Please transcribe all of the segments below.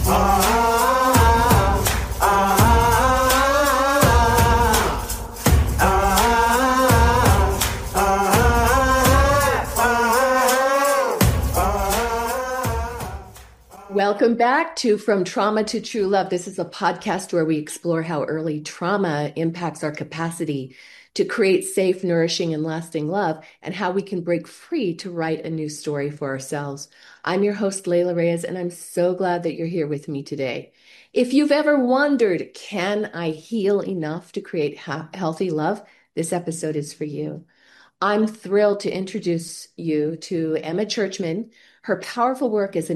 Welcome back to From Trauma to True Love. This is a podcast where we explore how early trauma impacts our capacity to create safe, nourishing, and lasting love, and how we can break free to write a new story for ourselves. I'm your host, Layla Reyes, and I'm so glad that you're here with me today. If you've ever wondered, can I heal enough to create healthy love? This episode is for you. I'm thrilled to introduce you to Emma Churchman. Her powerful work is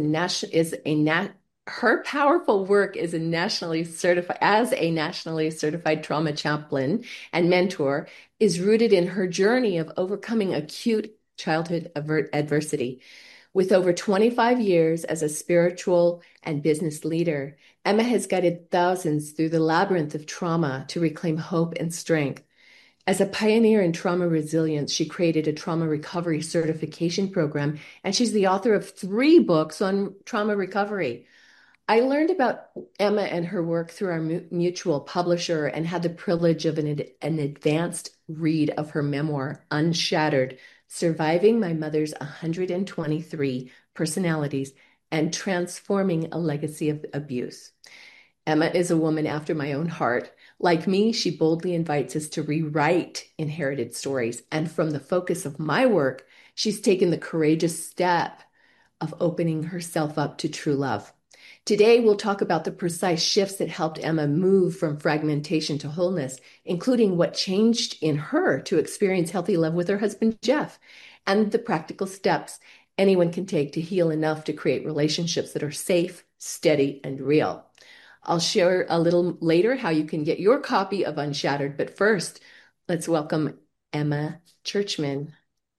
her powerful work is a nationally certified trauma chaplain and mentor is rooted in her journey of overcoming acute childhood adversity. With over 25 years as a spiritual and business leader, Emma has guided thousands through the labyrinth of trauma to reclaim hope and strength. As a pioneer in trauma resilience, she created a trauma recovery certification program, and she's the author of 3 books on trauma recovery. I learned about Emma and her work through our mutual publisher and had the privilege of an advanced read of her memoir, Unshattered: Surviving My Mother's 123 Personalities and Transforming a Legacy of Abuse. Emma is a woman after my own heart. Like me, she boldly invites us to rewrite inherited stories. And from the focus of my work, she's taken the courageous step of opening herself up to true love. Today, we'll talk about the precise shifts that helped Emma move from fragmentation to wholeness, including what changed in her to experience healthy love with her husband, Jeff, and the practical steps anyone can take to heal enough to create relationships that are safe, steady, and real. I'll share a little later how you can get your copy of Unshattered, but first, let's welcome Emma Churchman.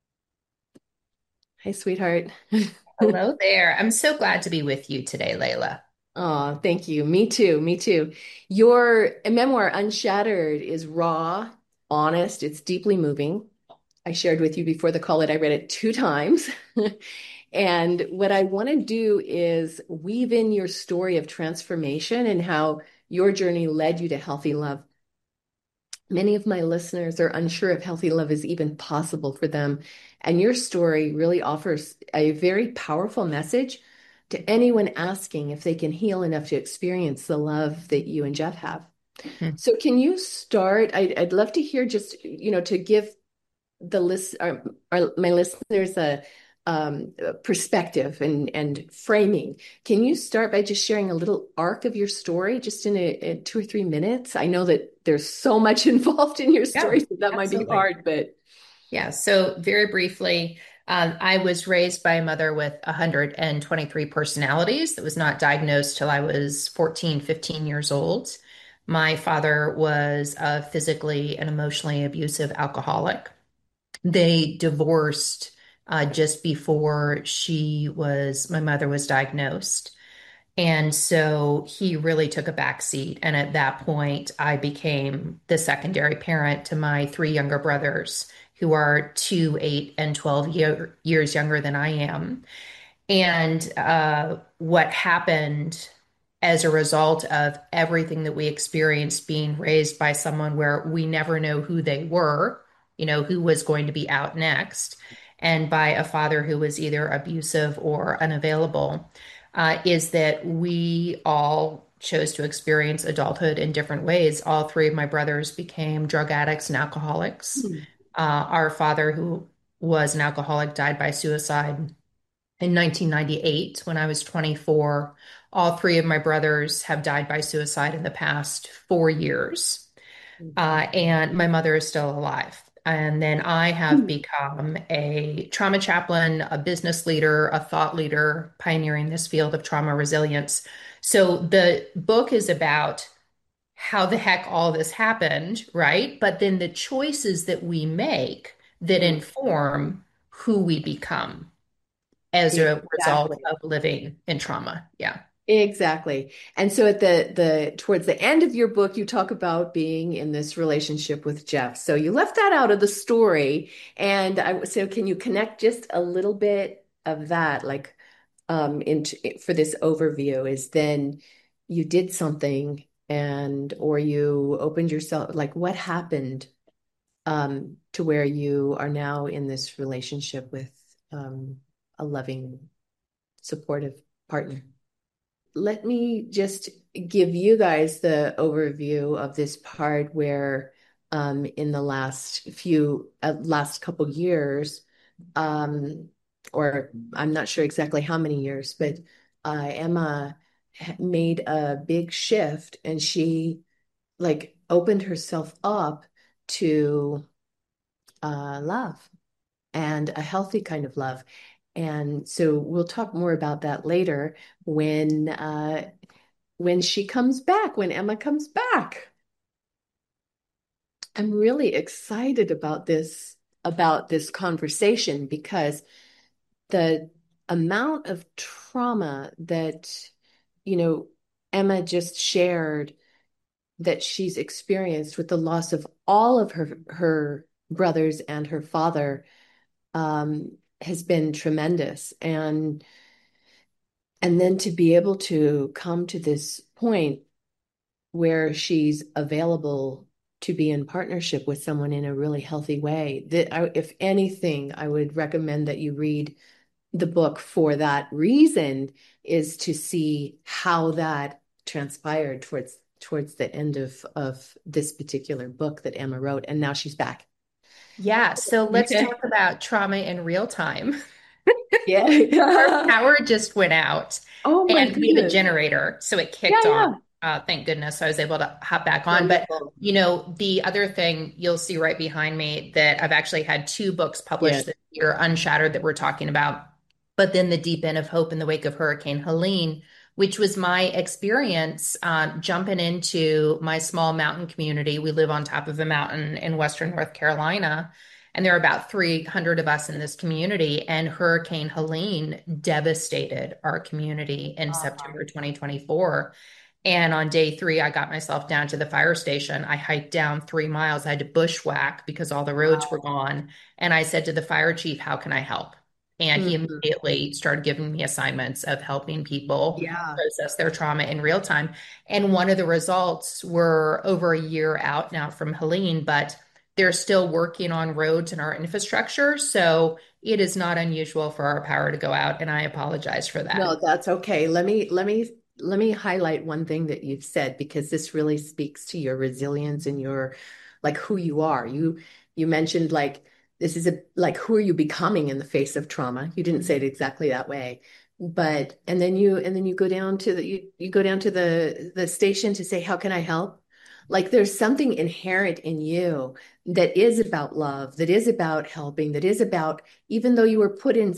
Hi, sweetheart. Hello there. I'm so glad to be with you today, Layla. Oh, thank you. Me too. Me too. Your memoir, Unshattered, is raw, honest, it's deeply moving. I shared with you before the call that I read it 2 times. And what I want to do is weave in your story of transformation and how your journey led you to healthy love. Many of my listeners are unsure if healthy love is even possible for them. And your story really offers a very powerful message to anyone asking if they can heal enough to experience the love that you and Jeff have. Hmm. So can you start? I'd love to hear just, to give the my listeners a perspective and framing. Can you start by just sharing a little arc of your story, just in 2 or 3 minutes? I know that there's so much involved in your Yeah, story, so that might be absolutely. hard, but Yeah, so very briefly, I was raised by a mother with 123 personalities that was not diagnosed till I was 14, 15 years old. My father was a physically and emotionally abusive alcoholic. They divorced just before my mother was diagnosed. And so he really took a back seat. And at that point, I became the secondary parent to my 3 younger brothers, who are 2, 8, and 12 years younger than I am. And what happened as a result of everything that we experienced being raised by someone where we never know who they were, who was going to be out next, and by a father who was either abusive or unavailable, is that we all chose to experience adulthood in different ways. All 3 of my brothers became drug addicts and alcoholics. hmm. Our father, who was an alcoholic, died by suicide in 1998 when I was 24. All 3 of my brothers have died by suicide in the past 4 years. And my mother is still alive. And then I have become a trauma chaplain, a business leader, a thought leader, pioneering this field of trauma resilience. So the book is about how the heck all this happened, right? But then the choices that we make that Mm, inform who we become as a result exactly. of living in trauma. Yeah. Exactly. And so at the towards the end of your book, you talk about being in this relationship with Jeff. So you left that out of the story. And so can you connect just a little bit of that, like into for this overview is then you did something and or you opened yourself, like what happened to where you are now in this relationship with a loving, supportive partner. Let me just give you guys the overview of this part where in the last couple years, um, or I'm not sure exactly how many years, but Emma made a big shift and she like opened herself up to love and a healthy kind of love. And so we'll talk more about that later when she comes back, when Emma comes back. I'm really excited about this conversation because the amount of trauma that, you know, Emma just shared that she's experienced with the loss of all of her brothers and her father has been tremendous. And then to be able to come to this point where she's available to be in partnership with someone in a really healthy way. If anything, I would recommend that you read the book for that reason, is to see how that transpired towards the end of this particular book that Emma wrote, and now she's back. Yeah, so let's Okay. talk about trauma in real time. Our Yeah. power just went out Oh my and we have a goodness. generator, so it Yeah, kicked on. yeah. Thank goodness I was able to hop back on. But, Wonderful. the other thing you'll see right behind me that I've actually had two books Yeah. published this year, Unshattered, that we're talking about, but then The Deep End of Hope in the Wake of Hurricane Helene, which was my experience jumping into my small mountain community. We live on top of a mountain in Western North Carolina. And there are about 300 of us in this community. And Hurricane Helene devastated our community in Uh-huh. September 2024. And on day three, I got myself down to the fire station. I hiked down 3 miles. I had to bushwhack because all the roads were Wow. gone. And I said to the fire chief, "How can I help?" And he Mhm. immediately started giving me assignments of helping people Yeah. process their trauma in real time. And one of the results, were over a year out now from Helene, but they're still working on roads and our infrastructure. So it is not unusual for our power to go out. And I apologize for that. No, that's okay. Let me highlight one thing that you've said because this really speaks to your resilience and your like who you are. You mentioned like this is a like who are you becoming in the face of trauma? You didn't say it exactly that way. But and then you go down to you go down to the station to say, how can I help? Like there's something inherent in you that is about love, that is about helping, that is about even though you were put in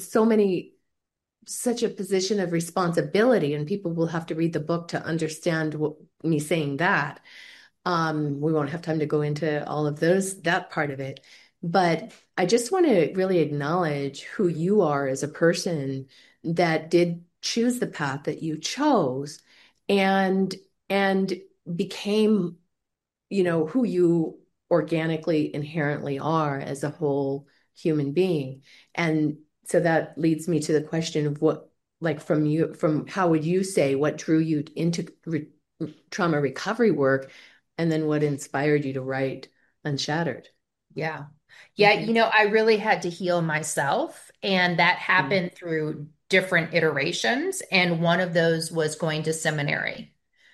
such a position of responsibility, and people will have to read the book to understand what me saying that. We won't have time to go into all of that part of it. But I just want to really acknowledge who you are as a person that did choose the path that you chose and and became who you organically inherently are as a whole human being. And so that leads me to the question of what, like from how would you say what drew you into trauma recovery work, and then what inspired you to write Unshattered? Yeah. Yeah. Mhm. I really had to heal myself, and that happened through different iterations. And one of those was going to seminary.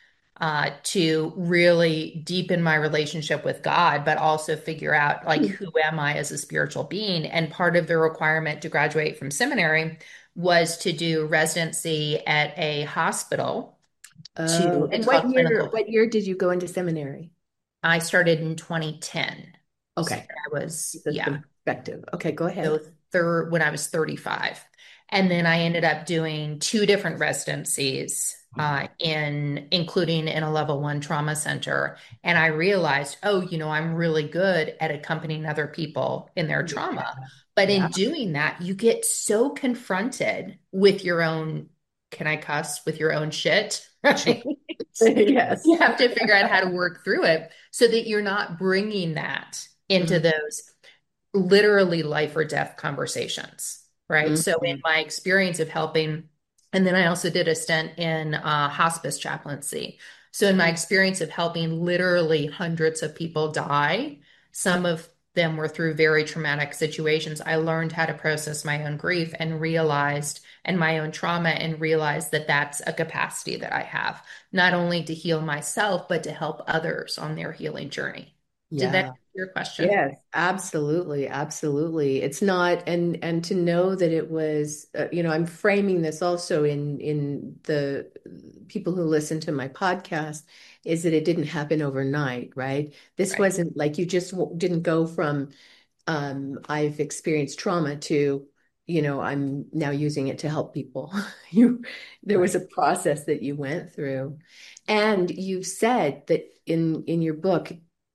To really deepen my relationship with God, but also figure out like Mhm. who am I as a spiritual being. And part of the requirement to graduate from seminary was to do residency at a hospital Oh, and and taught clinical. what year did you go into seminary? I started in 2010. So Okay, I was, that's yeah. some perspective. Okay, go So ahead. when I was 35. And then I ended up doing two different residencies, in including in a level one trauma center. And I realized, oh, I'm really good at accompanying other people in their Yeah, trauma. But yeah. in doing that, you get so confronted with your own, can I cuss, with your own shit, Sure. right? Yes. You have to figure out how to work through it so that you're not bringing that into Mhm. those literally life or death conversations, right? So, in Mhm. my experience of helping And then I also did a stint in hospice chaplaincy. So, in my experience of helping literally hundreds of people die, some of them were through very traumatic situations. I learned how to process my own grief and realized, and my own trauma, and realized that that's a capacity that I have, not only to heal myself, but to help others on their healing journey. Did that Yeah. answer your question? Yes, absolutely, absolutely. It's not, and to know that it was, I'm framing this also in the people who listen to my podcast, is that it didn't happen overnight, right? This Right. wasn't like you just didn't go from I've experienced trauma to, I'm now using it to help people. You, there was Right. a process that you went through, and you said that in your book.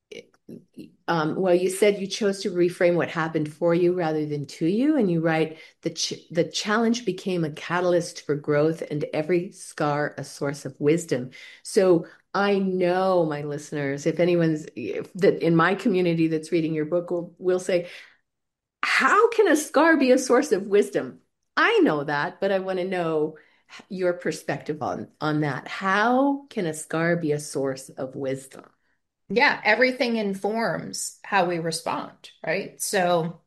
Well, you said you chose to reframe what happened for you rather than to you, and you write the challenge became a catalyst for growth, and every scar a source of wisdom. So I know my listeners, if that in my community that's reading your book will say, "How can a scar be a source of wisdom?" I know that, but I want to know your perspective on that. How can a scar be a source of wisdom? Yeah, everything informs how we respond, right? So,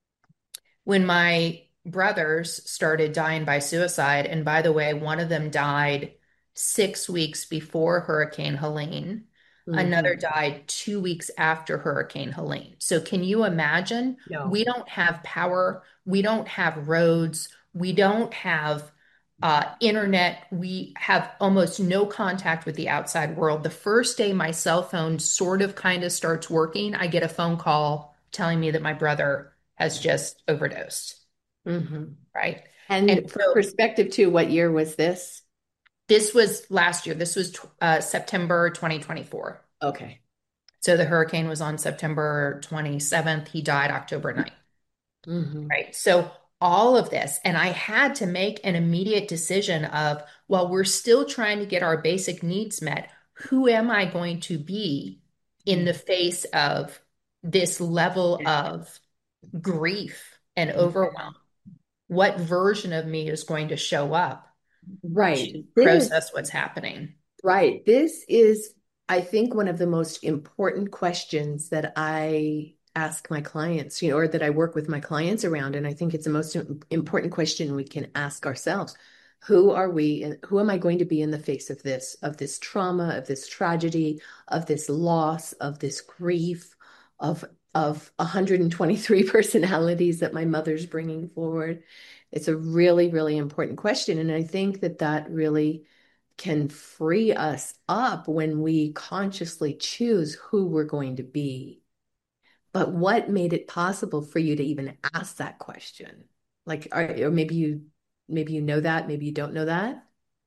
when my brothers started dying by suicide, and by the way, one of them died 6 weeks before Hurricane Helene, another Hmm. died 2 weeks after Hurricane Helene. So, can you imagine? No. We don't have power, we don't have roads, we don't have internet, we have almost no contact with the outside world. The first day my cell phone sort of kind of starts working, I get a phone call telling me that my brother has just overdosed, Hmm. right? And And for so perspective too, what year was this? this was last year. This was September 2024. Okay. So the hurricane was on September 27th. He died October 9th, Hmm. right? So all of this, and I had to make an immediate decision of, well, we're still trying to get our basic needs met. Who am I going to be in the face of this level of grief and overwhelm? What version of me is going to show up Right. to process what's happening? Right. This is, I think, one of the most important questions that I ask my clients, or that I work with my clients around. And I think it's the most important question we can ask ourselves. Who are we and who am I going to be in the face of this trauma, of this tragedy, of this loss, of this grief, of of 123 personalities that my mother's bringing forward? It's a really, really important question. And I think that really can free us up when we consciously choose who we're going to be. But what made it possible for you to even ask that question? Like, or maybe you know that, maybe you don't know that.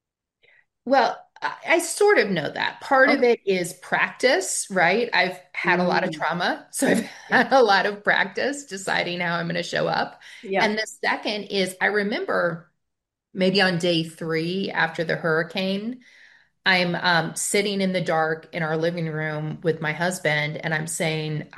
Well, I sort of know that. Part of Okay. it is practice, right? I've had a lot of Mm, trauma, so I've yeah. had a lot of practice deciding how I'm going to show up. Yeah. And the second is I remember maybe on day three after the hurricane, I'm sitting in the dark in our living room with my husband, and I'm saying,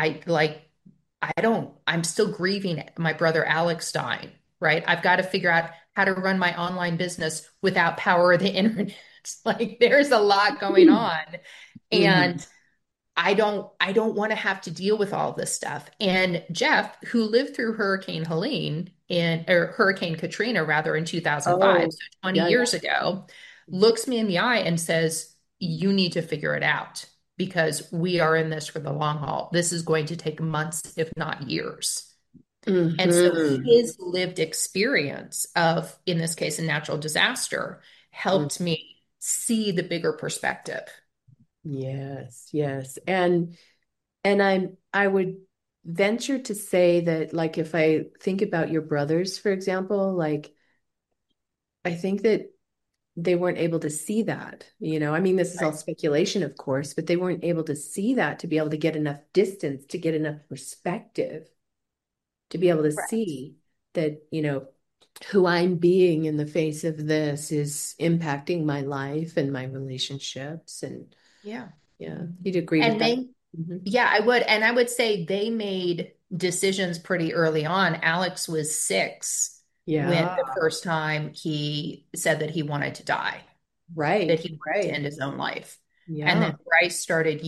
I'm still grieving my brother Alex dying, right? I've got to figure out how to run my online business without power of the internet. Like there's a lot going on. Hmm. And I don't want to have to deal with all this stuff. And Jeff, who lived through Hurricane Helene or Hurricane Katrina rather in 2005, Oh, so 20 yeah, years ago, looks me in the eye and says, "You need to figure it out because we are in this for the long haul. This is going to take months, if not years." yeah. And so Hmm. his lived experience of, in this case, a natural disaster helped me see the bigger perspective. Yes, yes. And I would venture to say that, like, if I think about your brothers, for example, like I think that they weren't able to see that, I mean, this is all Right. speculation, of course, but they weren't able to see that to be able to get enough distance, to get enough perspective, to be able to Right. see that, who I'm being in the face of this is impacting my life and my relationships. And Yeah. yeah, you'd agree with And that. they, Mhm. yeah, I would. And I would say they made decisions pretty early on. Alex was 6 when Yeah. the first time he said that he wanted to die, that Right. he wanted to Right. end his own life. And Yeah. then Bryce started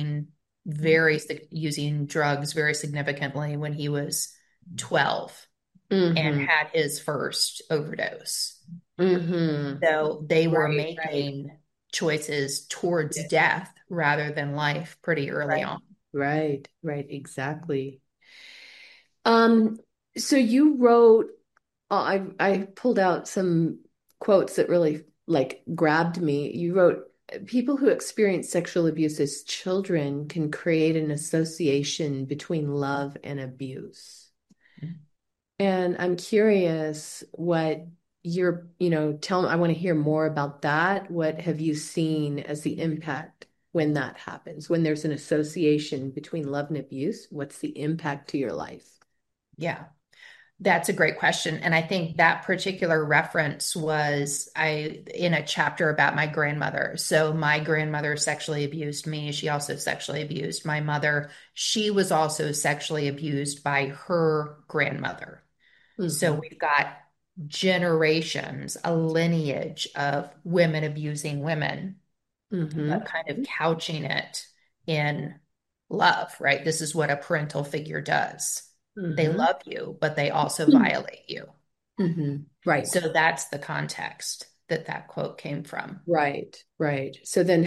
using drugs very significantly when he was 12 and Mm-hmm. had his first overdose. Mm-hmm. So they were Right. Right. making choices towards Yeah. death rather than life pretty early Right. on. Right. Right. Exactly. Um, so you wrote, I pulled out some quotes that really like grabbed me. You wrote, people who experience sexual abuse as children can create an association between love and abuse. And I'm curious what tell me, I want to hear more about that. What have you seen as the impact when that happens? When there's an association between love and abuse, what's the impact to your life? Yeah. That's a great question. And I think that particular reference was I in a chapter about my grandmother. So my grandmother sexually abused me. She also sexually abused my mother. She was also sexually abused by her grandmother. So Hmm. we've got generations, a lineage of women abusing women, Hmm. but kind of couching it in love, right? This is what a parental figure does. They Hmm. love you, but they also violate you. Hmm. Right. So that's the context that that quote came from. Right. Right. So then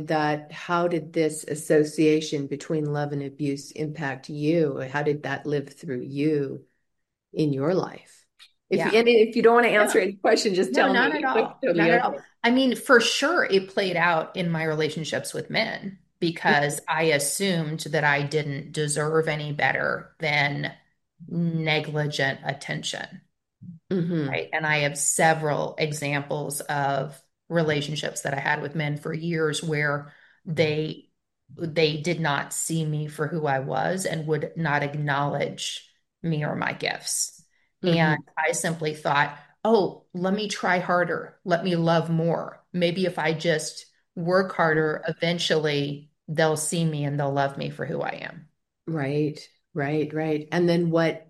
how did this association between love and abuse impact you? How did that live through you in your life? Yeah. If you don't want to answer No, any question, just no, tell not at me. That's all. totally Not at all. okay. I mean, for sure, it played out in my relationships with men because I assumed that I didn't deserve any better than negligent attention. Mm-hmm. Right. And I have several examples of relationships that I had with men for years where they they did not see me for who I was and would not acknowledge me or my gifts. Mm-hmm. And I simply thought, oh, let me try harder. Let me love more. Maybe if I just work harder, eventually they'll see me and they'll love me for who I am. Right, right, right. And then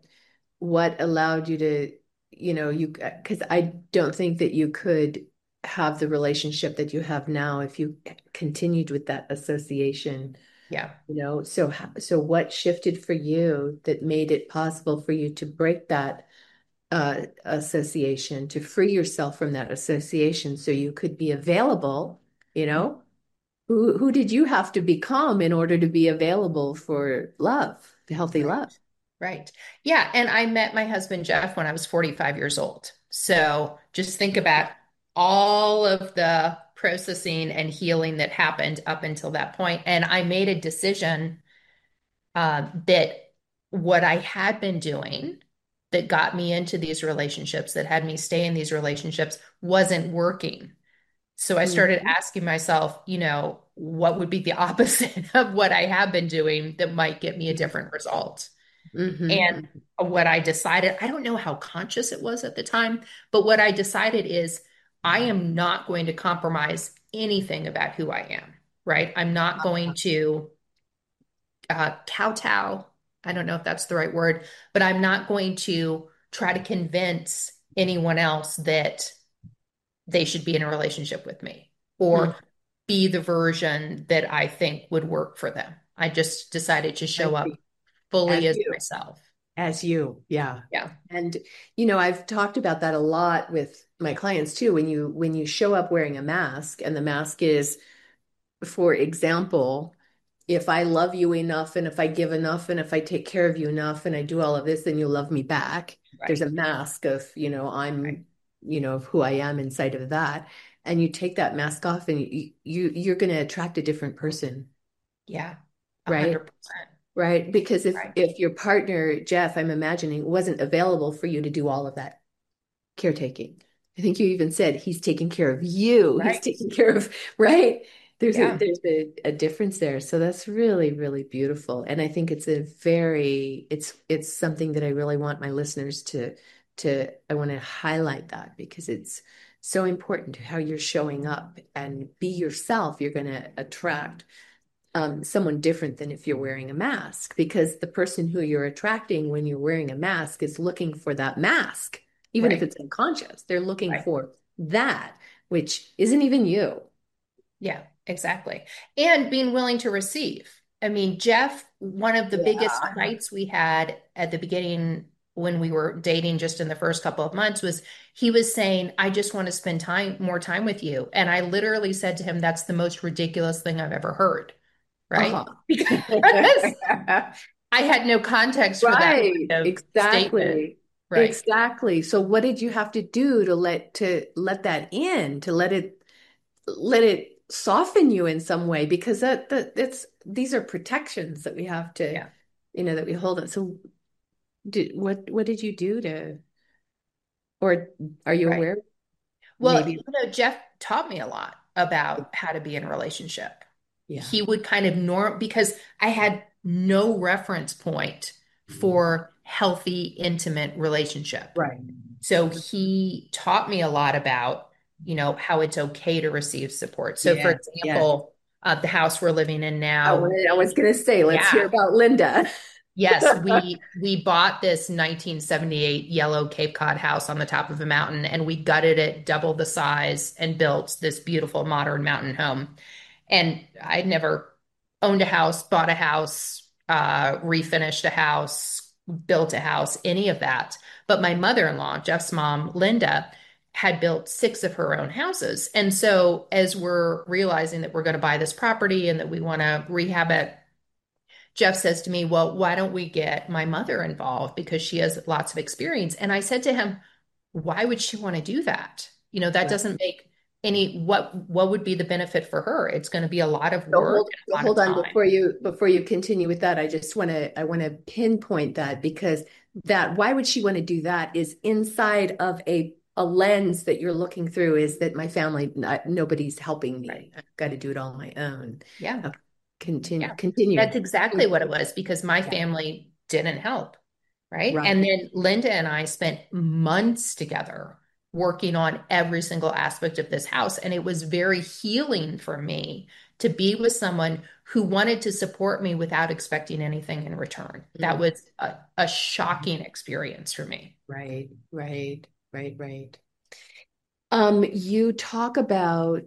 what allowed you to, because I don't think that you could have the relationship that you have now if you continued with that association, Yeah. So what shifted for you that made it possible for you to break that association, to free yourself from that association so you could be available, you know? Who did you have to become in order to be available for love, the healthy Right. love? Right. Yeah. And I met my husband, Jeff, when I was 45 years old. So just think about all of the processing and healing that happened up until that point. And I made a decision that what I had been doing that got me into these relationships, that had me stay in these relationships, wasn't working. So I started Mhm. asking myself, what would be the opposite of what I have been doing that might get me a different result? And Mhm. what I decided, I don't know how conscious it was at the time, but what I decided is I am not going to compromise anything about who I am, right? I'm not going to kowtow. I don't know if that's the right word, but I'm not going to try to convince anyone else that they should be in a relationship with me or Mhm. be the version that I think would work for them. I just decided to I show up see. fully As as you. myself. As you, yeah. Yeah. And I've talked about that a lot with my clients too. When you show up wearing a mask, and the mask is, for example, if I love you enough, and if I give enough, and if I take care of you enough, and I do all of this, then you'll love me back. There's Right. a mask of, Right. of who I am inside of that. And you take that mask off, and you're going to attract a different person, Yeah. A right? 100%. Right? Because if Right. if your partner, Jeff, I'm imagining, wasn't available for you to do all of that caretaking. I think you even said he's taking care of you. He's Right. taking care of, right? There's a Yeah. there's a difference there. So that's really, really beautiful. And I think it's something that I really want my listeners I want to highlight that because it's so important to how you're showing up and be yourself. You're going to attract someone different than if you're wearing a mask because the person who you're attracting when you're wearing a mask is looking for that mask. even if Right. it's unconscious. They're looking Right. for that, which isn't even you. Yeah, exactly. And being willing to receive. I mean, Jeff, one of the biggest Yeah. fights we had at the beginning when we were dating just in the first couple of months was he was saying, I just want to spend more time with you. And I literally said to him, that's the most ridiculous thing I've ever heard. Right? Uh-huh. Because I had no context for that Right. kind of statement. Exactly. Right. Exactly. So what did you have to do to let that in, to let it soften you in some way? Because that it's these are protections that we have to, Yeah. that we hold on. So what did you do or are you Right. aware? Well, Maybe. Jeff taught me a lot about how to be in a relationship. Yeah. He would kind of because I had no reference point for healthy, intimate relationship. Right. So he taught me a lot about, how it's okay to receive support. So, for Yeah. Yeah. example, the house we're living in now, I was gonna say, let's hear yeah. about Linda. Yes, we bought this 1978 yellow Cape Cod house on the top of a mountain, and we gutted it double the size and built this beautiful modern mountain home. And I'd never owned a house, bought a house, refinished a house, built a house, any of that. But my mother-in-law, Jeff's mom, Linda, had built six of her own houses. And so as we're realizing that we're going to buy this property and that we want to rehab it, Jeff says to me, well, why don't we get my mother involved because she has lots of experience? And I said to him, why would she want to do that? That Right. doesn't make what would be the benefit for her? It's going to be a lot of So work and a lot of hold on time. before you continue with that. I want to pinpoint that because that why would she want to do that is inside of a lens that you're looking through is that my family nobody's helping Right. me. I've got to do it all on my own. Yeah. Okay, continue Yeah. continue. That's exactly what it was because my Yeah. family didn't help. Right. Right. And then Linda and I spent months together working on every single aspect of this house. And it was very healing for me to be with someone who wanted to support me without expecting anything in return. That Mm. was a shocking experience for me. Right. Right. Right. Right. You talk about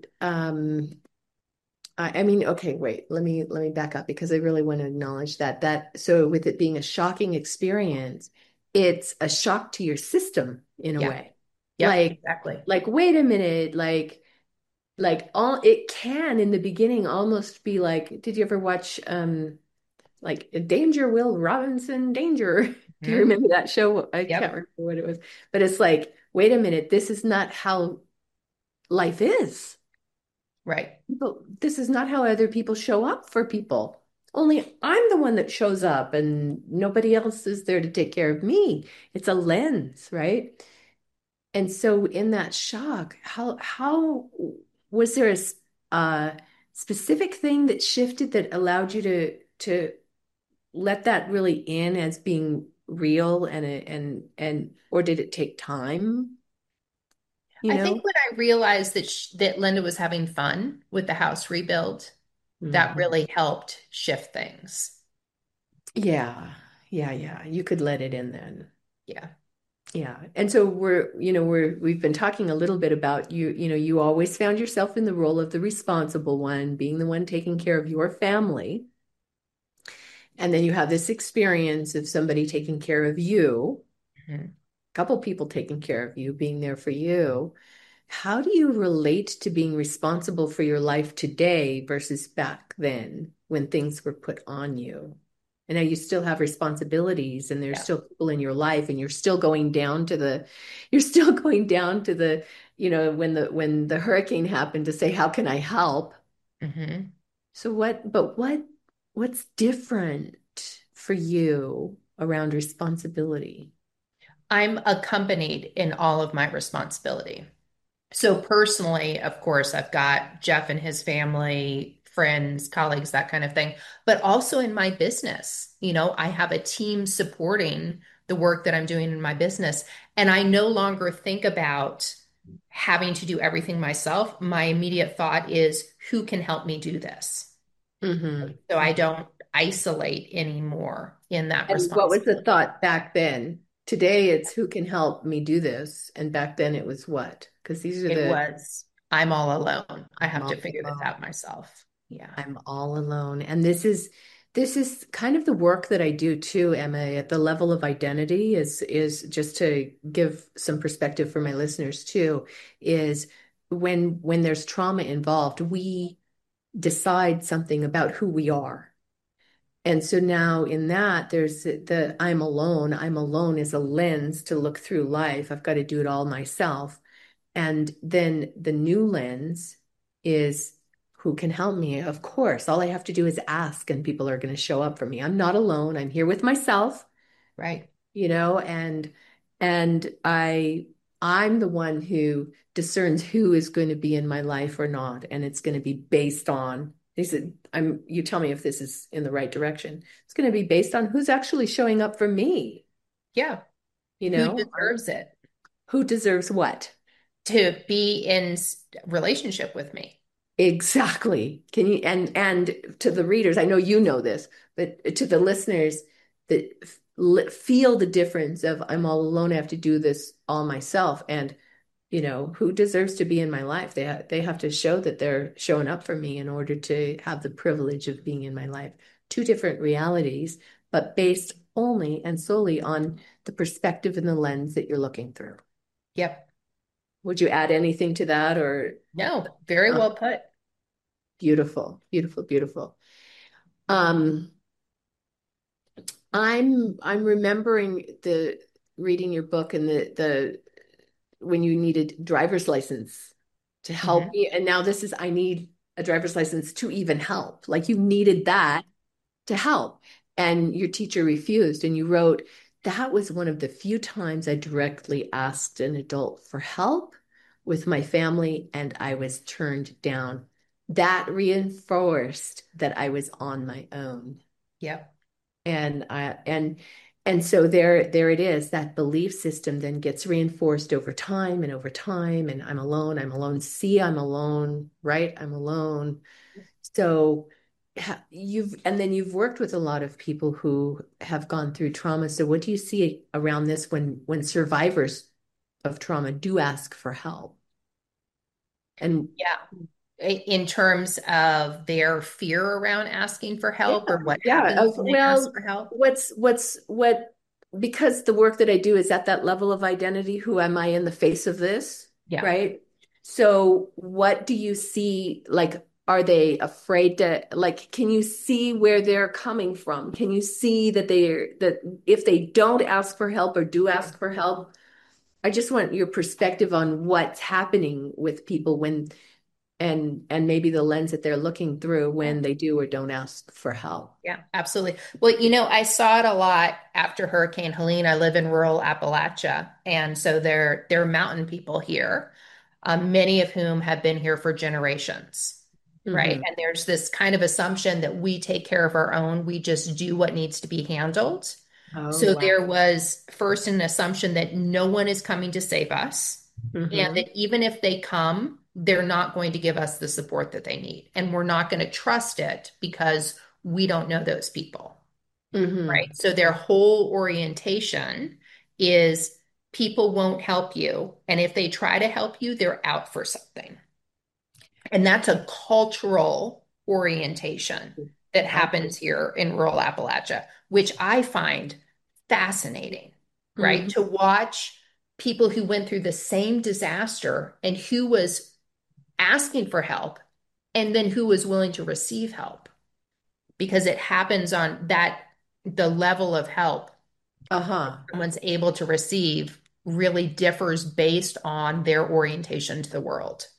I mean, okay, wait, let me back up because I really want to acknowledge that so with it being a shocking experience, it's a shock to your system in a Yeah. way. Yep. Like, Exactly. wait a minute, like all it can in the beginning almost be like, did you ever watch like Danger Will Robinson Danger? Do you Mhm. remember that show? I can't Yep. remember what it was, but it's like, wait a minute, this is not how life is. Right. People, this is not how other people show up for people. Only I'm the one that shows up and nobody else is there to take care of me. It's a lens, right? And so in that shock, how was there a specific thing that shifted that allowed you to let that really in as being real and or did it take time, you I think know? when I realized that Linda was having fun with the house rebuild, that Mhm. really helped shift things. Yeah. Yeah, yeah. You could let it in then. Yeah. Yeah. And so we've been talking a little bit about you always found yourself in the role of the responsible one, being the one taking care of your family. And then you have this experience of somebody taking care of you, Mhm. a couple people taking care of you, being there for you. How do you relate to being responsible for your life today versus back then when things were put on you? And now you still have responsibilities and there's Yeah. still people in your life and you're still going down to the, when the hurricane happened to say, how can I help? Hmm. So what's different for you around responsibility? I'm accompanied in all of my responsibility. So personally, of course, I've got Jeff and his family, friends, colleagues, that kind of thing. But also in my business, I have a team supporting the work that I'm doing in my business. And I no longer think about having to do everything myself. My immediate thought is, who can help me do this? Hmm. So I don't isolate anymore in that And what was the responsibility. thought back then? Today it's who can help me do this, and back then it was what? Because these are It the was, I'm all alone. I I'm have to all figure this alone. out myself. Yeah. I'm all alone. And this is kind of the work that I do too, Emma, at the level of identity is just to give some perspective for my listeners too, is when there's trauma involved, we decide something about who we are. And so now in that, there's the I'm alone. I'm alone is a lens to look through life. I've got to do it all myself. And then the new lens is who can help me? Of course, all I have to do is ask, and people are going to show up for me. I'm not alone. I'm here with myself, Right. and I'm the one who discerns who is going to be in my life or not, and it's going to be based on is it I'm you tell me if this is in the right direction. It's going to be based on who's actually showing up for me, Yeah. you Who know, deserves it who deserves what. to be in relationship with me? Exactly. Can you and to the readers, I know you know this, but to the listeners that feel the difference of I'm all alone, I have to do this all myself, and who deserves to be in my life? They have to show that they're showing up for me in order to have the privilege of being in my life. Two different realities, but based only and solely on the perspective and the lens that you're looking through. Yep. Would you add anything to that or No, very uh, well put. beautiful, beautiful, beautiful. Um, I'm remembering the reading your book and the when you needed driver's license to help Hmm. me, and now this is I need a driver's license to even help. Like you needed that to help, and your teacher refused, and you wrote that was one of the few times I directly asked an adult for help with my family, and I was turned down. That reinforced that I was on my own. Yep. And so there it is. That belief system then gets reinforced over time and over time. And I'm alone. I'm alone. See, I'm alone. Right? I'm alone. So you've worked with a lot of people who have gone through trauma. So what do you see around this when survivors of trauma do ask for help? And Yeah. In terms of their fear around asking for yeah, help or what yeah. happens when they ask Well, for help. what because the work that I do is at that level of identity, who am I in the face of this? Yeah. Right? So what do you see? Like, are they afraid to like, can you see where they're coming from? Can you see that if they don't ask for help or do ask for help? I just want your perspective on what's happening with people when and maybe the lens that they're looking through Yeah. when they do or don't ask for help. Yeah, absolutely. Well, I saw it a lot after Hurricane Helene. I live in rural Appalachia, and so there are mountain people here, many of whom have been here for generations, right? Hmm. And there's this kind of assumption that we take care of our own, we just do what needs to be handled. Oh, So wow. there was first an assumption that no one is coming to save us, and Hmm. that even if they come, they're not going to give us the support that they need. And we're not going to trust it because we don't know those people, Hmm. right? So their whole orientation is people won't help you. And if they try to help you, they're out for something. And that's a cultural orientation that I, happens here in rural Appalachia, which I find fascinating, right? mhm. To watch people who went through the same disaster and who was asking for help and then who was willing to receive help because it happens on the level of help Uh-huh. someone's able to receive really differs based on their orientation to the world.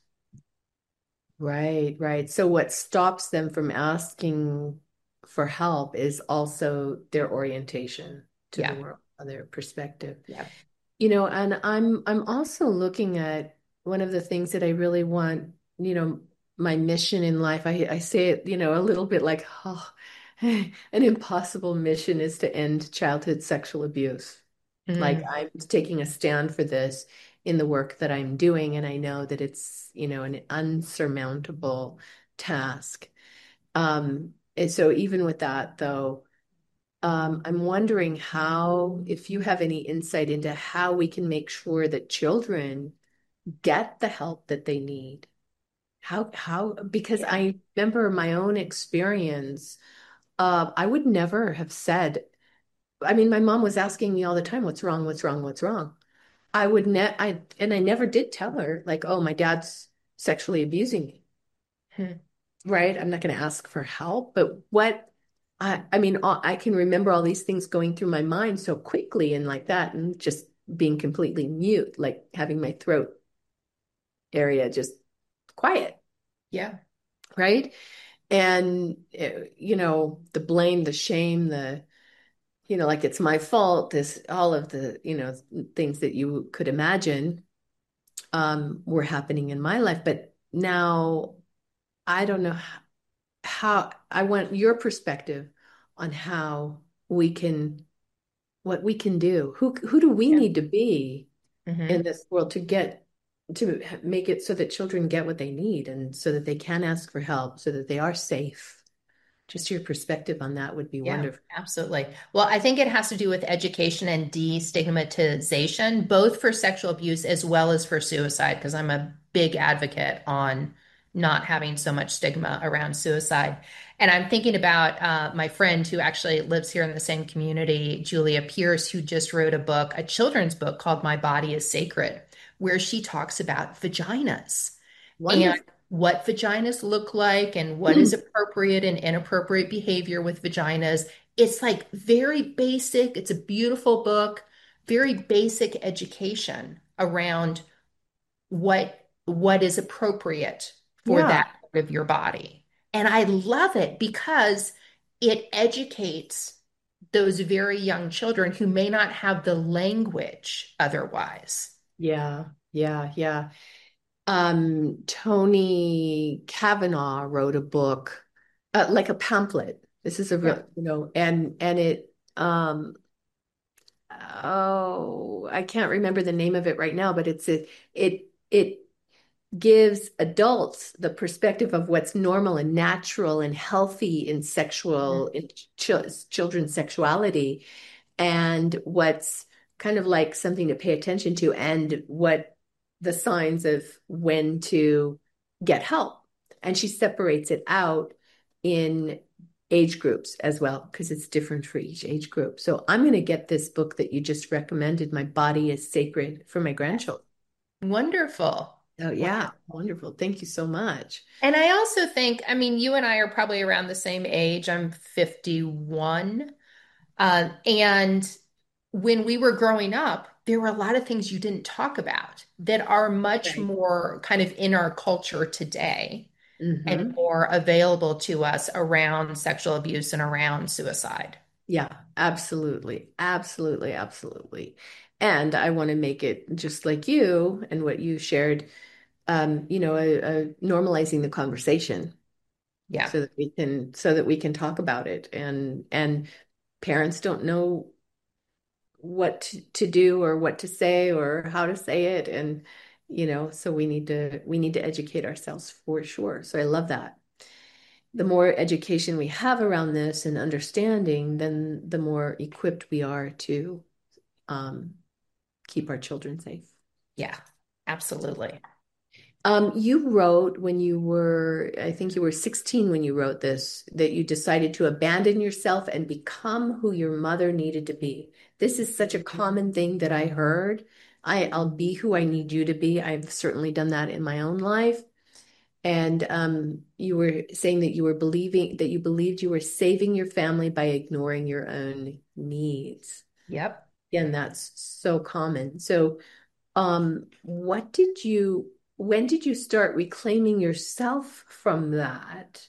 Right, right. So what stops them from asking for help is also their orientation to the Yeah. world, their perspective. Yeah. And I'm also looking at one of the things that I really want, my mission in life. I say it, a little bit like, oh, an impossible mission is to end childhood sexual abuse. Like Mm, I'm taking a stand for this in the work that I'm doing, and I know that it's, an unsurmountable task. And so even with that, though, I'm wondering how, if you have any insight into how we can make sure that children get the help that they need. Because Yeah. I remember my own experience. I would never have said, I mean, my mom was asking me all the time, what's wrong? What's wrong? What's wrong? I never did tell her, like, oh, my dad's sexually abusing me, Hmm. right? I'm not going to ask for help, but I mean, I can remember all these things going through my mind so quickly and like that, and just being completely mute, like having my throat area just quiet, Yeah. right? And, the blame, the shame, like it's my fault, all of the, things that you could imagine were happening in my life. But now I don't know how I want your perspective on how we can, what we can do. Who do we Yeah. need to be in Hmm. this world to make it so that children get what they need and so that they can ask for help, so that they are safe? Just your perspective on that would be Yeah, wonderful. absolutely. Well, I think it has to do with education and destigmatization, both for sexual abuse as well as for suicide, because I'm a big advocate on not having so much stigma around suicide. And I'm thinking about my friend who actually lives here in the same community, Julia Pierce, who just wrote a book, a children's book called My Body is Sacred, where she talks about vaginas and Wonderful. what vaginas look like and what is appropriate and inappropriate behavior with vaginas. It's like very basic. It's a beautiful book, very basic education around what is appropriate for Yeah. that part of your body. And I love it because it educates those very young children who may not have the language otherwise. Yeah. Yeah. Yeah. Tony Kavanaugh wrote a book, like a pamphlet. This is a Yeah. real, and it, oh, I can't remember the name of it right now, but it gives adults the perspective of what's normal and natural and healthy in children's sexuality, and what's kind of like something to pay attention to, and what the signs of when to get help. And she separates it out in age groups as well, because it's different for each age group. So I'm going to get this book that you just recommended, My Body is Sacred, for my grandchildren. Wonderful. Oh, yeah. Wonderful. Wonderful. Thank you so much. And I also think, I mean, you and I are probably around the same age. I'm 51. And when we were growing up, there were a lot of things you didn't talk about that are much Right. more kind of in our culture today and Hmm. more available to us around sexual abuse and around suicide. Yeah, absolutely. Absolutely. Absolutely. And I want to make it just like you and what you shared, normalizing the conversation Yeah. so that we can talk about it. And parents don't know what to do or what to say or how to say it. And, so we need to educate ourselves for sure. So I love that. The more education we have around this and understanding, then the more equipped we are to um, keep our children safe. Yeah. Absolutely. You wrote when you were, I think you were 16 when you wrote this, that you decided to abandon yourself and become who your mother needed to be. This is such a common thing that I heard. I'll be who I need you to be. I've certainly done that in my own life. And you were saying that you believed you were saving your family by ignoring your own needs. Yep. Again, that's so common. So, when did you start reclaiming yourself from that?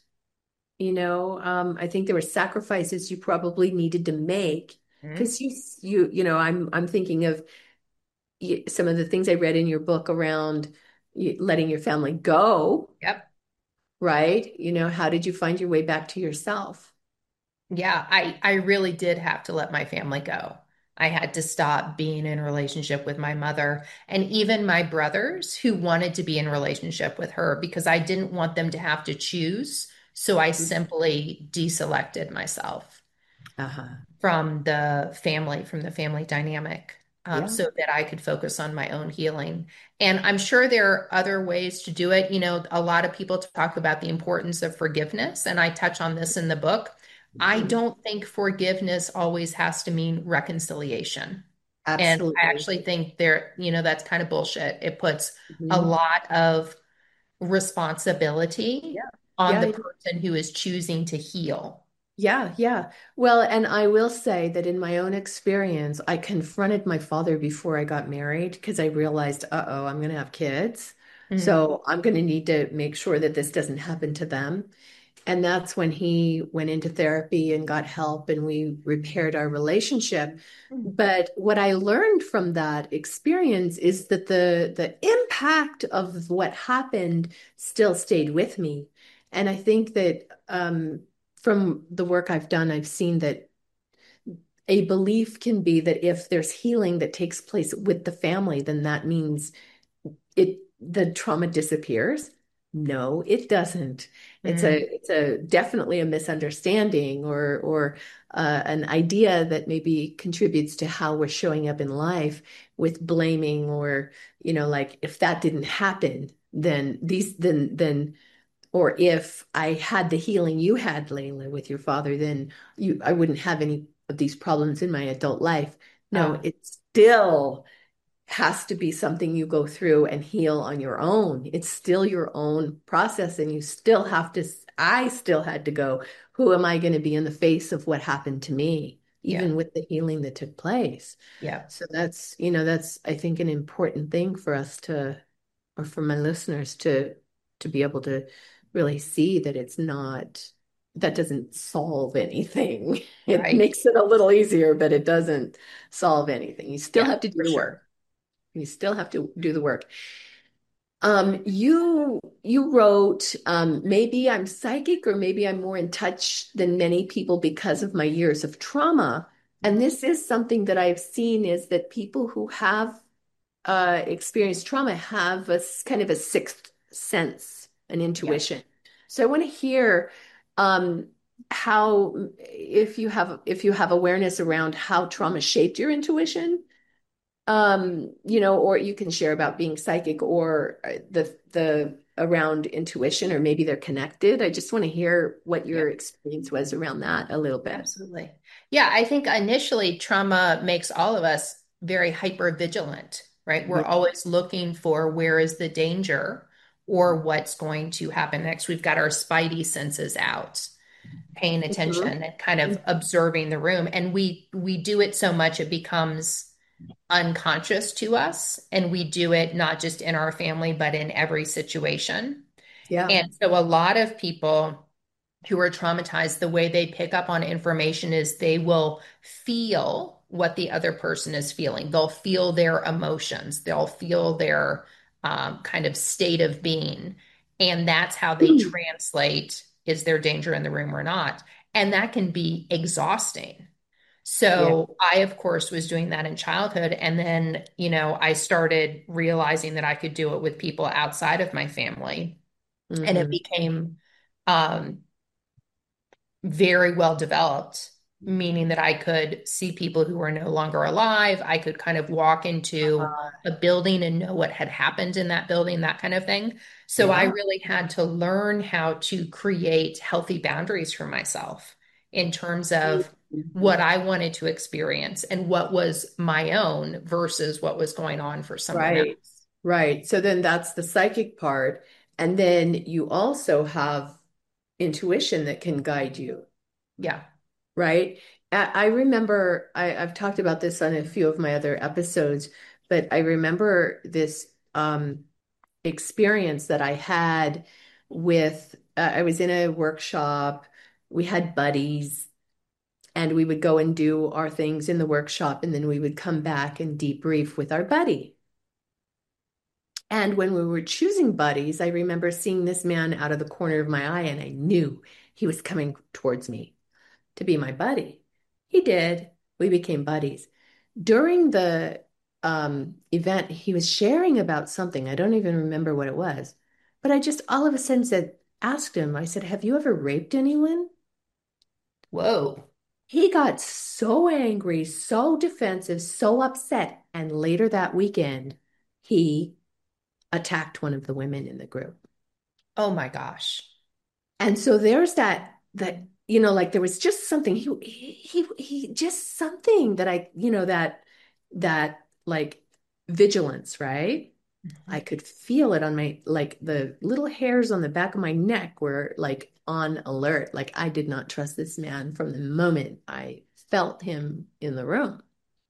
I think there were sacrifices you probably needed to make Mhm. because I'm thinking of some of the things I read in your book around letting your family go, Yep. right? How did you find your way back to yourself? Yeah, I really did have to let my family go. I had to stop being in a relationship with my mother and even my brothers who wanted to be in a relationship with her because I didn't want them to have to choose. So I simply deselected myself. Uh-huh. from the family dynamic, Yeah. so that I could focus on my own healing. And I'm sure there are other ways to do it. You know, a lot of people talk about the importance of forgiveness, and I touch on this in the book. I Mhm. don't think forgiveness always has to mean reconciliation. And I Absolutely. actually think there, you know, that's kind of bullshit. It puts a Mhm. lot of responsibility Yeah. on the Yeah. person who is choosing to heal. Yeah, yeah. Well, and I will say that in my own experience, I confronted my father before I got married because I realized, uh-oh, I'm going to have kids. Mm, So I'm going to need to make sure that this doesn't happen to them. And that's when he went into therapy and got help and we repaired our relationship. mm, But what I learned from that experience is that the impact of what happened still stayed with me. And I think that from the work I've done, I've seen that a belief can be that if there's healing that takes place with the family, then that means the trauma disappears. No, it doesn't. mm. It's a definitely a misunderstanding or an idea that maybe contributes to how we're showing up in life with blaming or like if that didn't happen, then or if I had the healing you had, Layla, with your father, then you I wouldn't have any of these problems in my adult life. No, Oh, it still has to be something you go through and heal on your own. It's still your own process, and you still have to. I still had to go, who am I going to be in the face of what happened to me, yeah, even with the healing that took place? yeah, So that's, I think, an important thing for us to, or for my listeners to be able to really see that it's not, that doesn't solve anything. It right. makes it a little easier, but it doesn't solve anything. You still Yeah, have to do for the work. sure. You still have to do the work. You wrote, maybe I'm psychic or maybe I'm more in touch than many people because of my years of trauma. And this is something that I've seen is that people who have experienced trauma have kind of a sixth sense, an Yeah. intuition. So I want to hear how if you have awareness around how trauma shaped your intuition, or you can share about being psychic or the around intuition, or maybe they're connected. I just want to hear what Yeah. your experience was around that a little bit. Absolutely. Yeah, I think initially trauma makes all of us very hyper vigilant, right? We're Yeah. always looking for where is the danger or what's going to happen next. We've got our spidey senses out, paying Mhm. attention and kind of observing the room. And we do it so much it becomes unconscious to us. And we do it not just in our family, but in every situation. Yeah. And so a lot of people who are traumatized, the way they pick up on information is they will feel what the other person is feeling. They'll feel their emotions, they'll feel their kind of state of being. And that's how they translate, is there danger in the room or not? And that can be exhausting. Yeah. So I, of course, was doing that in childhood. And then, you know, I started realizing that I could do it with people outside of my family. And it Hmm. became um, very well developed, meaning that I could see people who were no longer alive. I could kind of walk into a building and know what had happened in that building, that kind of thing. So I Yeah. really had to learn how to create healthy boundaries for myself in terms of what Mhm. I wanted to experience and what was my own versus what was going on for someone else. Right. Right. So then that's the psychic part. And then you also have intuition that can guide you, Yeah. right? I remember I've talked about this on a few of my other episodes, but I remember this experience that I had with, I was in a workshop, we had buddies, and we would go and do our things in the workshop, and then we would come back and debrief with our buddy. And when we were choosing buddies, I remember seeing this man out of the corner of my eye, and I knew he was coming towards me to be my buddy. He did. We became buddies. During the event, he was sharing about something. I don't even remember what it was, but I just all of a sudden asked him, I said, "Have you ever raped anyone?" Whoa. He got so angry, so defensive, so upset. And later that weekend, he attacked one of the women in the group. Oh my gosh. And so there's that, like there was just something he just something that that like vigilance, right? I Mhm. could feel it on my like the little hairs on the back of my neck were like on alert. Like I did not trust this man from the moment I felt him in the room.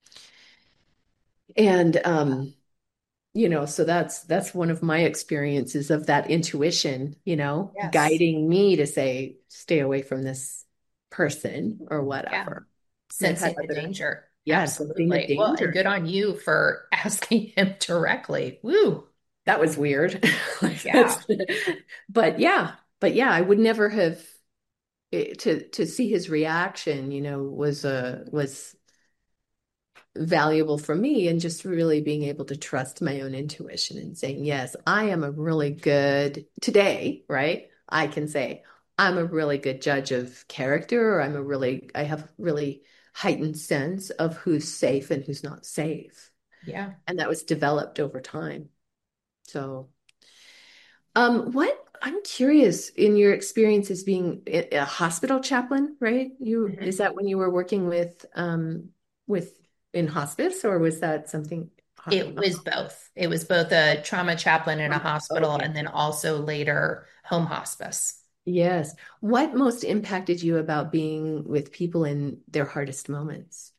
And so that's one of my experiences of that intuition, Yes. guiding me to say, stay away from this person or Yeah. whatever. And I've had Sensing the other, danger. yeah, sensing the Absolutely. Well, and danger. good on you for asking him directly. Woo. That was weird. Like Yeah. but yeah, I would never have to see his reaction, was valuable for me and just really being able to trust my own intuition and saying, yes, I am a really good today, right? I can say I'm a really good judge of character, or I have really heightened sense of who's safe and who's not safe. Yeah. And that was developed over time. So, what I'm curious in your experience as being a hospital chaplain, right? Is Mhm. that when you were working with in hospice, or was that something? It was both. It was both a trauma chaplain in a hospital Okay. and then also later home hospice. Yes. What most impacted you about being with people in their hardest moments?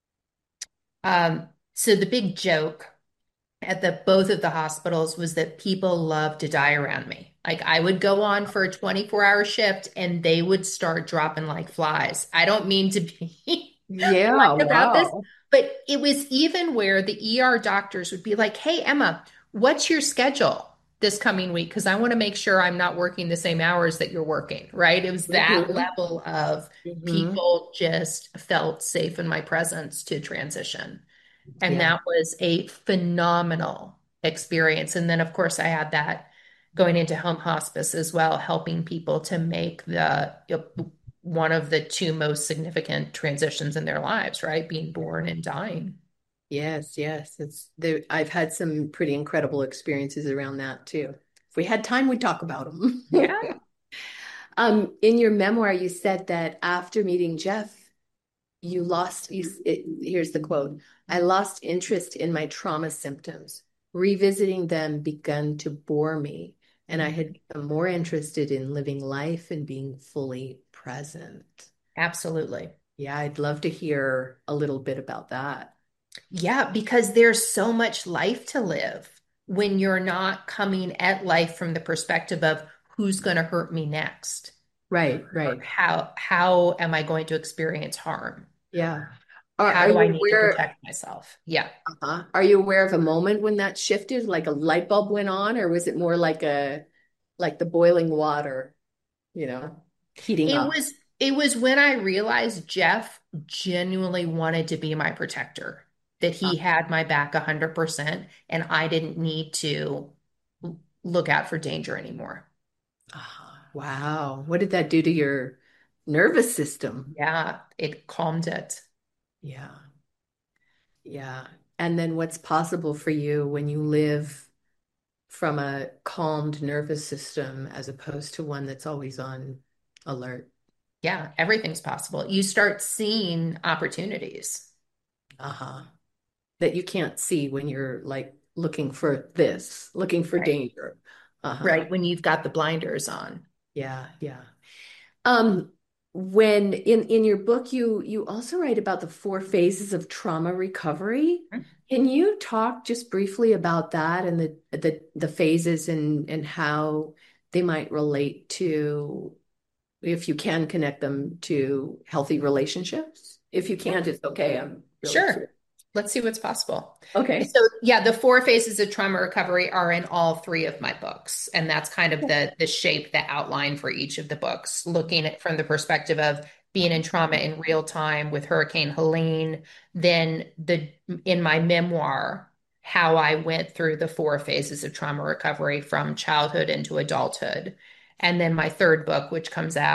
So the big joke at the both of the hospitals was that people loved to die around me. Like I would go on for a 24-hour shift and they would start dropping like flies. I don't mean to be Yeah, blunt about this, wow. but it was even where the ER doctors would be like, "Hey, Emma, what's your schedule this coming week? Because I want to make sure I'm not working the same hours that you're working," right? It was that Hmm. level of Hmm. people just felt safe in my presence to transition. And Yeah. that was a phenomenal experience. And then, of course, I had that going into home hospice as well, helping people to make one of the two most significant transitions in their lives, right? Being born and dying. Yes, yes. It's there. I've had some pretty incredible experiences around that too. If we had time, we'd talk about them. Yeah. In your memoir, you said that after meeting Jeff, here's the quote, I lost interest in my trauma symptoms. Revisiting them begun to bore me, and I had become more interested in living life and being fully present. Absolutely. Yeah, I'd love to hear a little bit about that. Yeah, because there's so much life to live when you're not coming at life from the perspective of who's going to hurt me next Right, or right. how am I going to experience harm? Yeah. How Are do I you need to aware? protect myself? Yeah. Are you aware of a moment when that shifted, like a light bulb went on, or was it more like the boiling water, heating It up? was it was when I realized Jeff genuinely wanted to be my protector, that Uh, he had my back 100% and I didn't need to look out for danger anymore. wow. What did that do to your nervous system? Yeah, it calmed it. Yeah. Yeah. And then what's possible for you when you live from a calmed nervous system as opposed to one that's always on alert? Yeah, everything's possible. You start seeing opportunities, Uh-huh. That you can't see when you're like looking for right? danger. Uh-huh. Right, when you've got the blinders on. Yeah, yeah. Um, when in your book you also write about the four phases of trauma recovery. Can you talk just briefly about that and the phases and how they might relate to, if you can connect them to healthy relationships? If you Yeah. can't, it's okay. I'm really Sure. curious. Let's see what's possible. Okay. So, yeah, the four phases of trauma recovery are in all three of my books. And that's kind of the shape, the outline for each of the books, looking at from the perspective of being in trauma in real time with Hurricane Helene, then the in my memoir, how I went through the four phases of trauma recovery from childhood into adulthood. And then my third book, which comes out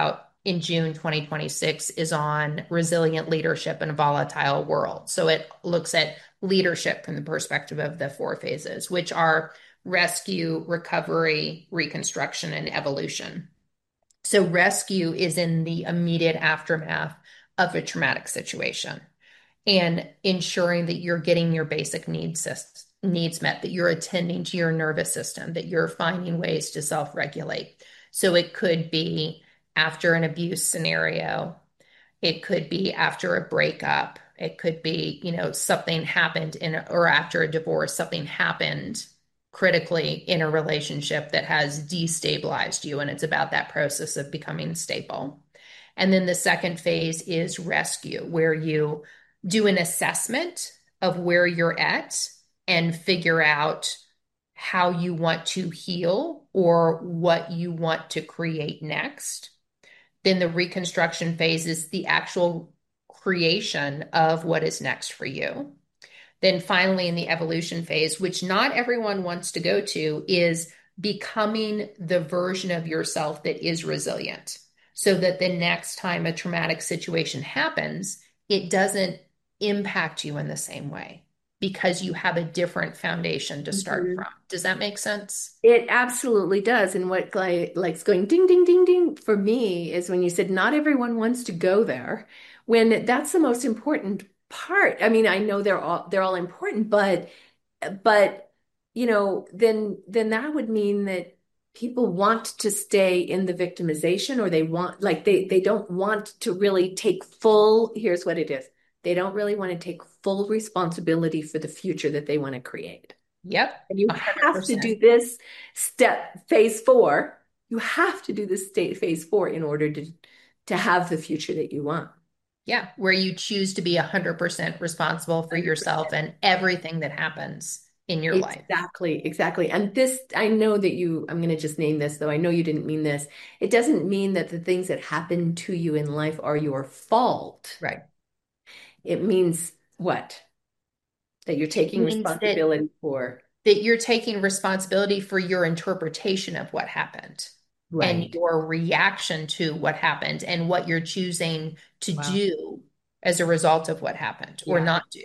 in June 2026 is on resilient leadership in a volatile world. So it looks at leadership from the perspective of the four phases, which are rescue, recovery, reconstruction, and evolution. So rescue is in the immediate aftermath of a traumatic situation and ensuring that you're getting your basic needs met, that you're attending to your nervous system, that you're finding ways to self-regulate. So it could be after an abuse scenario, it could be after a breakup, it could be, something happened or after a divorce, something happened critically in a relationship that has destabilized you, and it's about that process of becoming stable. And then the second phase is rescue, where you do an assessment of where you're at and figure out how you want to heal or what you want to create next. Then the reconstruction phase is the actual creation of what is next for you. Then finally, in the evolution phase, which not everyone wants to go to, is becoming the version of yourself that is resilient so that the next time a traumatic situation happens, it doesn't impact you in the same way because you have a different foundation to start Mhm. from. Does that make sense? It absolutely does. And what likes going ding, ding, ding, ding for me is when you said not everyone wants to go there, when that's the most important part. I mean, I know they're all important, but then that would mean that people want to stay in the victimization, or they want like they don't want to really take full, here's what it is. They don't really want to take full responsibility for the future that they want to create. Yep, And you have to 100%. do this phase four. You have to do this phase four in order to have the future that you want. Yeah, where you choose to be 100% responsible for yourself 100%. and everything that happens in your life. Exactly, exactly. And this, I know that I'm going to just name this, though I know you didn't mean this. It doesn't mean that the things that happen to you in life are your fault. Right. It means what? That you're It taking means that responsibility for. you're taking responsibility for your interpretation of what happened and Right. your reaction to what happened and what you're choosing to Wow. do as a result of what happened or Yeah. not do.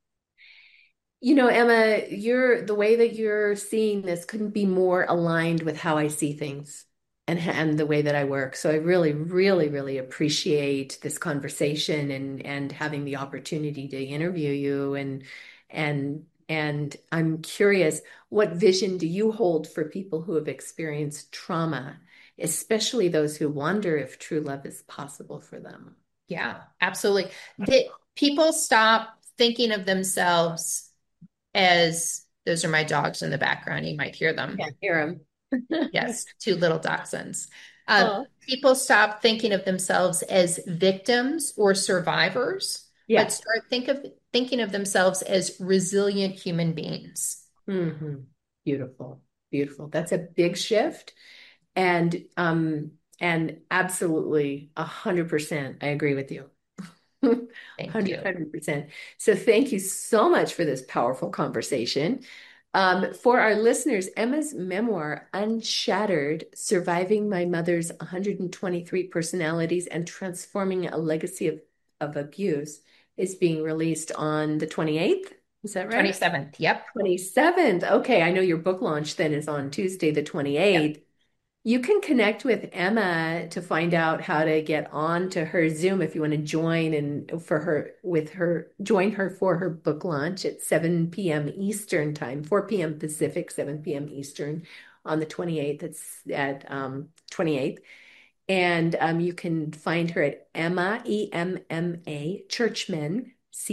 Emma, the way that you're seeing this couldn't be more aligned with how I see things and the way that I work. So I really, really, really appreciate this conversation and having the opportunity to interview you and I'm curious, what vision do you hold for people who have experienced trauma, especially those who wonder if true love is possible for them? Yeah, absolutely. That people stop thinking of themselves as those are my dogs in the background. You might hear them. Can't hear them. Yes, two little dachshunds. Oh, People stop thinking of themselves as victims or survivors, but yeah. start thinking of themselves as resilient human beings. Hmm. Beautiful. Beautiful. That's a big shift. And absolutely 100%. I agree with you. Thank you. 100%. So thank you so much for this powerful conversation. For our listeners, Emma's memoir, Unshattered: Surviving My Mother's 123 Personalities and Transforming a Legacy of Abuse, is being released on the 28th. Is that right? 27th. Yep. 27th. Okay, I know your book launch then is on Tuesday, the Yep. 28th. You can connect with Emma to find out how to get on to her Zoom if you want to join and join her for her book launch at 7 p.m. Eastern time, 4 p.m. Pacific, 7 p.m. Eastern on the 28th. It's at 28th. And you can find her at Emma, EMMA, Churchman,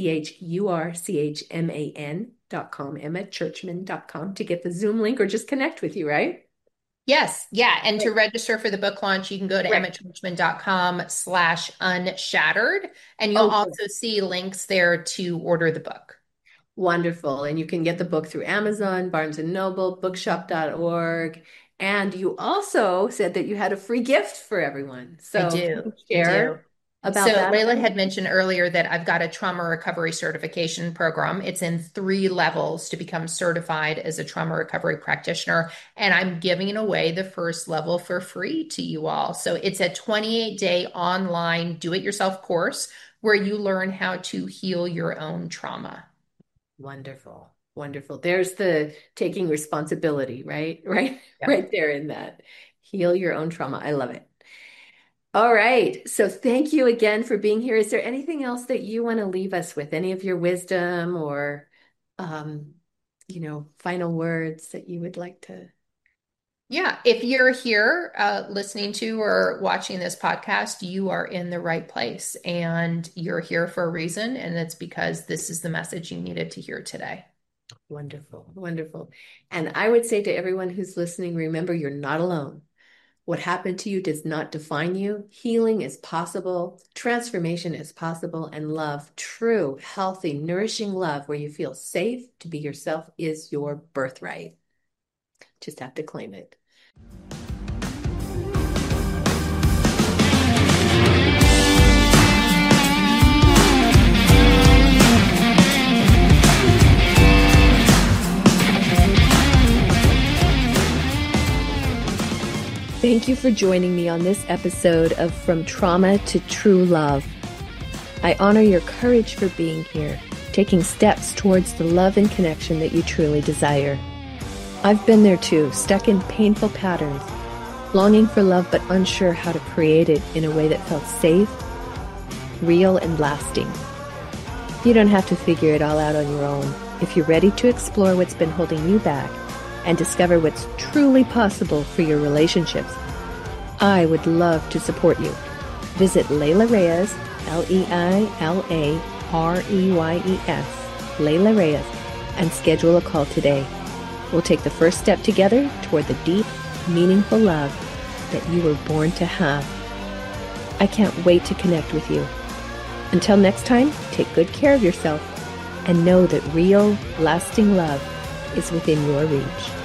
CHURCHMAN.com, EmmaChurchman.com to get the Zoom link or just connect with you, right? Yes. Yeah. And to Right. register for the book launch, you can go to Right. emmachurchman.com/unshattered. And you'll Oh, good. also see links there to order the book. Wonderful. And you can get the book through Amazon, Barnes and Noble, bookshop.org. And you also said that you had a free gift for everyone. I So can do. you I do. share? about So that Layla then? had mentioned earlier that I've got a trauma recovery certification program. It's in 3 levels to become certified as a trauma recovery practitioner. And I'm giving away the first level for free to you all. So it's a 28-day online do-it-yourself course where you learn how to heal your own trauma. Wonderful. Wonderful. There's the taking responsibility, right? Right, Yeah. right there in that. Heal your own trauma. I love it. All right. So thank you again for being here. Is there anything else that you want to leave us with? Any of your wisdom or um, final words that you would like to? Yeah, if you're here listening to or watching this podcast, you are in the right place and you're here for a reason. And it's because this is the message you needed to hear today. Wonderful. Wonderful. And I would say to everyone who's listening, remember you're not alone. What happened to you does not define you. Healing is possible, transformation is possible, and love, true, healthy, nourishing love where you feel safe to be yourself is your birthright. Just have to claim it. Thank you for joining me on this episode of From Trauma to True Love. I honor your courage for being here, taking steps towards the love and connection that you truly desire. I've been there too, stuck in painful patterns, longing for love but unsure how to create it in a way that felt safe, real, and lasting. You don't have to figure it all out on your own. If you're ready to explore what's been holding you back and discover what's truly possible for your relationships, I would love to support you. Visit Layla Reyes, LeilaReyes, Layla Reyes, and schedule a call today. We'll take the first step together toward the deep, meaningful love that you were born to have. I can't wait to connect with you. Until next time, take good care of yourself and know that real, lasting love is within your reach.